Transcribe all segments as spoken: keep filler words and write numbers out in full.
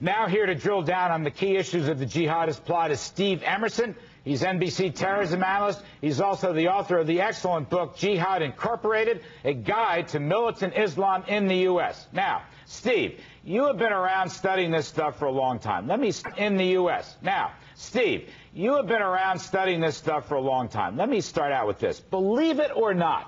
Now here to drill down on the key issues of the jihadist plot is Steve Emerson. He's N B C terrorism analyst. He's also the author of the excellent book, Jihad Incorporated, a guide to militant Islam in the U S Now, Steve, you have been around studying this stuff for a long time. Let me, in the U S Now, Steve, you have been around studying this stuff for a long time. Let me start out with this. Believe it or not,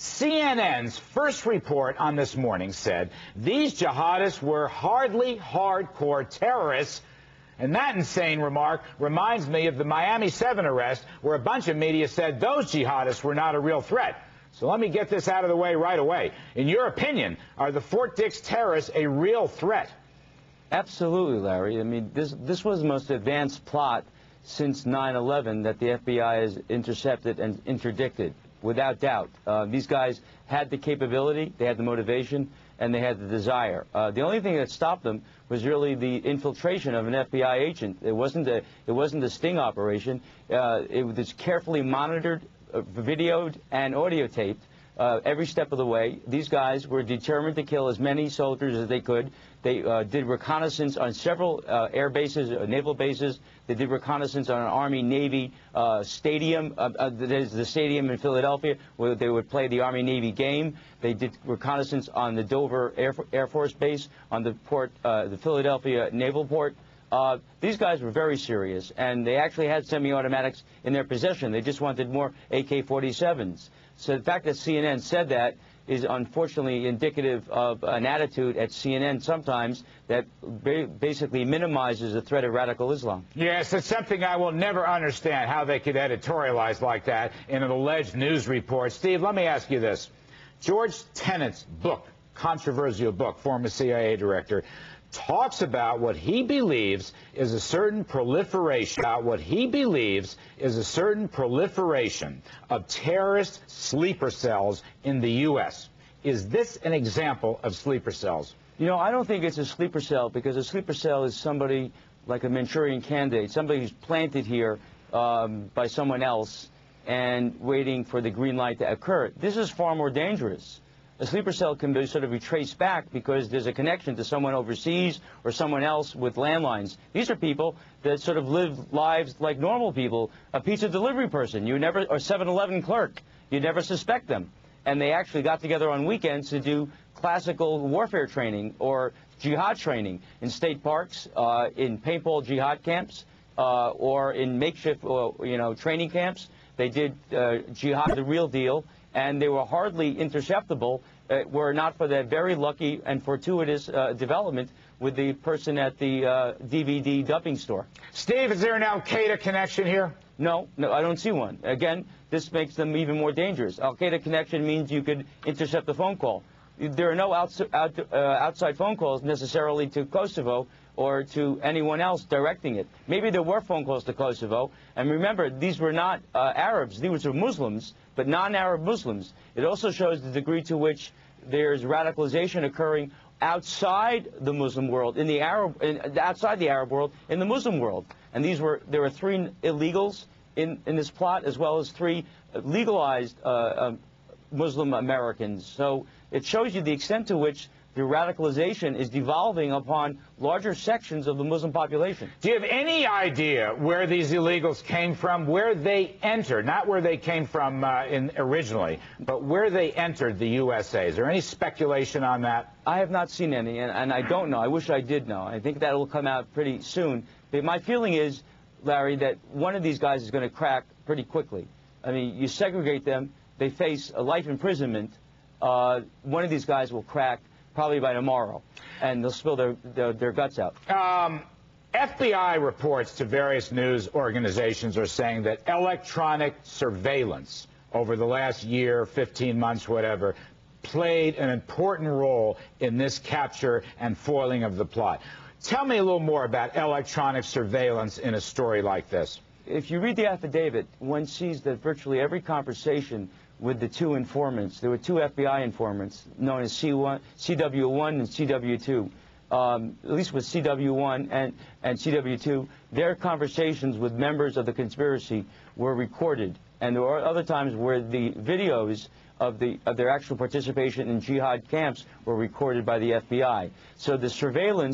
C N N's first report on this morning said these jihadists were hardly hardcore terrorists. And that insane remark reminds me of the Miami seven arrest, where a bunch of media said those jihadists were not a real threat. So let me get this out of the way right away. In your opinion, are the Fort Dix terrorists a real threat? Absolutely, Larry. I mean, this, this was the most advanced plot since nine eleven that the F B I has intercepted and interdicted, without doubt. Uh, these guys had the capability, they had the motivation, and they had the desire. Uh, the only thing that stopped them was really the infiltration of an F B I agent. It wasn't a, it wasn't a sting operation. Uh, it was carefully monitored, uh, videoed, and audio taped uh, every step of the way. These guys were determined to kill as many soldiers as they could. They uh, did reconnaissance on several uh, air bases, uh, naval bases. They did reconnaissance on an Army-Navy uh, stadium. Uh, uh, there's the stadium in Philadelphia where they would play the Army-Navy game. They did reconnaissance on the Dover Air, Air Force Base, on the port, uh, the Philadelphia Naval Port. Uh, these guys were very serious, and they actually had semi-automatics in their possession. They just wanted more A K forty-sevens. So the fact that C N N said that is unfortunately indicative of an attitude at C N N sometimes that ba basically minimizes the threat of radical Islam. Yes, it's something I will never understand, how they could editorialize like that in an alleged news report. Steve, let me ask you this. George Tenet's book, controversial book, former C I A director, talks about what he believes is a certain proliferation, about what he believes is a certain proliferation of terrorist sleeper cells in the U S Is this an example of sleeper cells? You know, I don't think it's a sleeper cell, because a sleeper cell is somebody like a Manchurian candidate, somebody who's planted here um, by someone else and waiting for the green light to occur. This is far more dangerous. A sleeper cell can be sort of be traced back because there's a connection to someone overseas or someone else with landlines. These are people that sort of live lives like normal people. A pizza delivery person, you never, or seven eleven clerk, you never suspect them. And they actually got together on weekends to do classical warfare training or jihad training in state parks, uh, in paintball jihad camps, uh, or in makeshift, uh, you know, training camps. They did uh, jihad, the real deal. And they were hardly interceptable uh, were not for that very lucky and fortuitous uh, development with the person at the uh, D V D dubbing store. Steve, is there an Al-Qaeda connection here? No, no, I don't see one. Again, this makes them even more dangerous. Al-Qaeda connection means you could intercept a phone call. There are no outs out, uh, outside phone calls necessarily to Kosovo or to anyone else directing it. Maybe there were phone calls to Kosovo. And remember, these were not uh, Arabs. These were Muslims, but non-Arab Muslims. It also shows the degree to which there's radicalization occurring outside the Muslim world, in the Arab, in, outside the Arab world, in the Muslim world. And these were, there were three illegals in, in this plot, as well as three legalized uh, uh, Muslim Americans. So it shows you the extent to which the radicalization is devolving upon larger sections of the Muslim population. Do you have any idea where these illegals came from, where they entered, not where they came from uh, in originally, but where they entered the U S A? Is there any speculation on that? I have not seen any, and, and I don't know. I wish I did know. I think that will come out pretty soon. But my feeling is, Larry, that one of these guys is going to crack pretty quickly. I mean, you segregate them, they face a life imprisonment. Uh, one of these guys will crack probably by tomorrow, and they'll spill their, their, their guts out. Um, F B I reports to various news organizations are saying that electronic surveillance over the last year, fifteen months, whatever, played an important role in this capture and foiling of the plot. Tell me a little more about electronic surveillance in a story like this. If you read the affidavit, one sees that virtually every conversation with the two informants, there were two F B I informants known as C one, C W one and C W two. Um, at least with C W one and, and C W two, their conversations with members of the conspiracy were recorded. And there were other times where the videos of, the, of their actual participation in jihad camps were recorded by the F B I. So the surveillance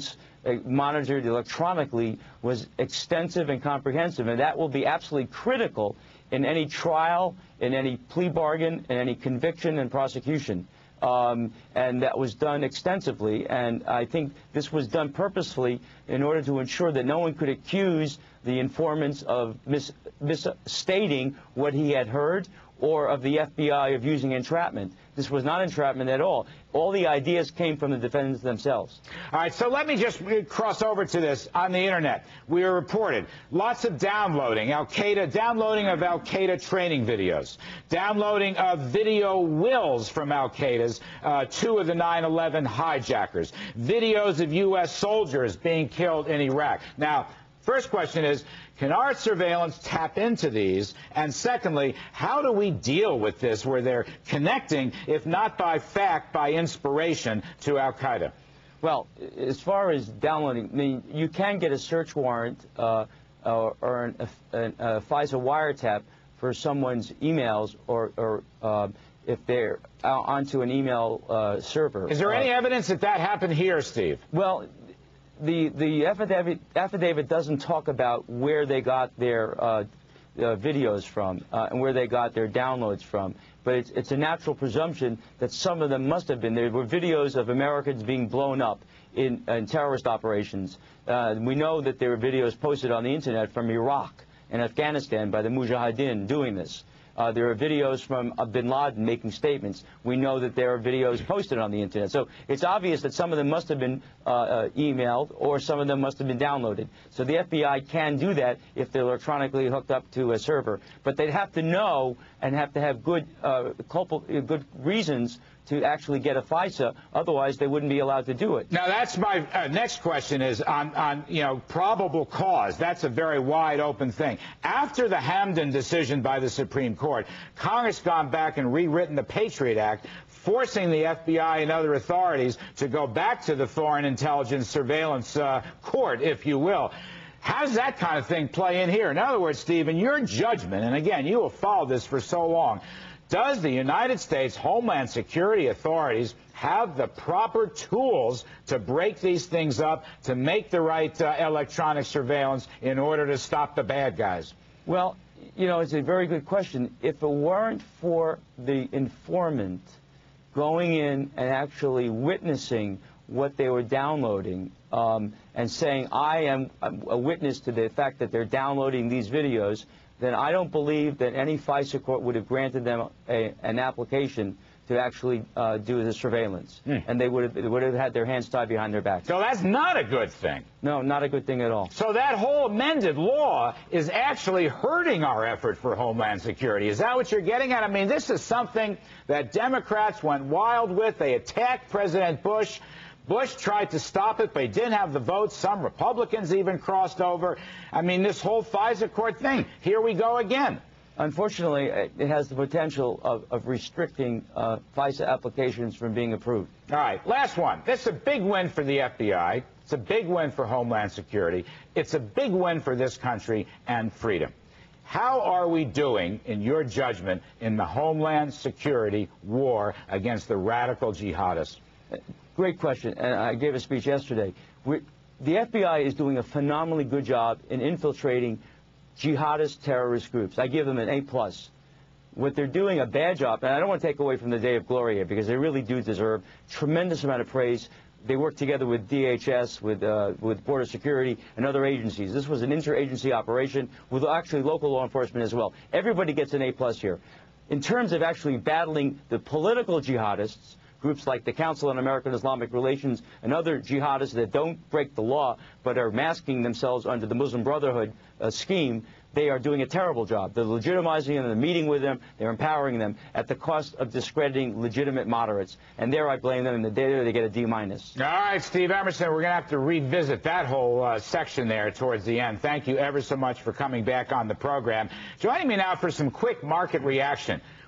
uh, monitored electronically was extensive and comprehensive, and that will be absolutely critical in any trial, in any plea bargain, in any conviction and prosecution. Um, and that was done extensively, and I think this was done purposefully in order to ensure that no one could accuse the informants of mis misstating what he had heard, or of the F B I of using entrapment. This was not entrapment at all. All the ideas came from the defendants themselves. All right, so let me just cross over to this on the internet. We are reported lots of downloading, Al-Qaeda, downloading of Al-Qaeda training videos, downloading of video wills from Al-Qaeda's, uh, two of the nine eleven hijackers, videos of U S soldiers being killed in Iraq. Now, first question is, can our surveillance tap into these? And secondly, how do we deal with this where they're connecting, if not by fact, by inspiration, to Al-Qaeda? Well, as far as downloading, I mean, you can get a search warrant uh, or, or an, a, a FISA wiretap for someone's emails, or, or uh, if they're onto an email uh, server. Is there any uh, evidence that that happened here, Steve? Well, The, the affidavit, affidavit doesn't talk about where they got their uh, uh, videos from uh, and where they got their downloads from, but it's, it's a natural presumption that some of them must have been. There were videos of Americans being blown up in, in terrorist operations. Uh, we know that there were videos posted on the internet from Iraq and Afghanistan by the Mujahideen doing this. Uh, there are videos from uh, bin Laden making statements. We know that there are videos posted on the internet. So it's obvious that some of them must have been uh, uh, emailed, or some of them must have been downloaded. So the F B I can do that if they're electronically hooked up to a server. But they'd have to know and have to have good, uh, culpable, good reasons to actually get a FISA. Otherwise, they wouldn't be allowed to do it. Now, that's my uh, next question is on, on, you know, probable cause. That's a very wide open thing. After the Hamdan decision by the Supreme Court, Congress gone back and rewritten the Patriot Act, forcing the F B I and other authorities to go back to the Foreign Intelligence Surveillance uh, Court, if you will. How does that kind of thing play in here? In other words, Steve, in your judgment, and again, you have followed this for so long, does the United States Homeland Security authorities have the proper tools to break these things up, to make the right uh, electronic surveillance in order to stop the bad guys? Well, you know, it's a very good question. If it weren't for the informant going in and actually witnessing what they were downloading um, and saying, I am a witness to the fact that they're downloading these videos, then I don't believe that any FISA court would have granted them a, an application to actually uh, do the surveillance. Mm. And they would have, they would have had their hands tied behind their backs. So that's not a good thing. No, not a good thing at all. So that whole amended law is actually hurting our effort for Homeland Security. Is that what you're getting at? I mean, this is something that Democrats went wild with. They attacked President Bush. Bush tried to stop it, but he didn't have the votes. Some Republicans even crossed over. I mean, this whole FISA court thing, here we go again. Unfortunately, it has the potential of, of restricting uh, FISA applications from being approved. All right, last one. This is a big win for the F B I. It's a big win for Homeland Security. It's a big win for this country and freedom. How are we doing, in your judgment, in the Homeland Security war against the radical jihadists? Great question, and I gave a speech yesterday. We're, the F B I is doing a phenomenally good job in infiltrating jihadist terrorist groups. I give them an A plus. What they're doing a bad job, and I don't want to take away from the Day of Glory here, because they really do deserve tremendous amount of praise. They work together with D H S, with, uh, with Border Security, and other agencies. This was an interagency operation with actually local law enforcement as well. Everybody gets an A plus here. In terms of actually battling the political jihadists, groups like the Council on American Islamic Relations and other jihadists that don't break the law but are masking themselves under the Muslim Brotherhood uh, scheme, they are doing a terrible job. They're legitimizing them, they're meeting with them, they're empowering them at the cost of discrediting legitimate moderates. And there I blame them, and the day they get a D minus. All right, Steve Emerson, we're going to have to revisit that whole uh, section there towards the end. Thank you ever so much for coming back on the program. Joining me now for some quick market reaction.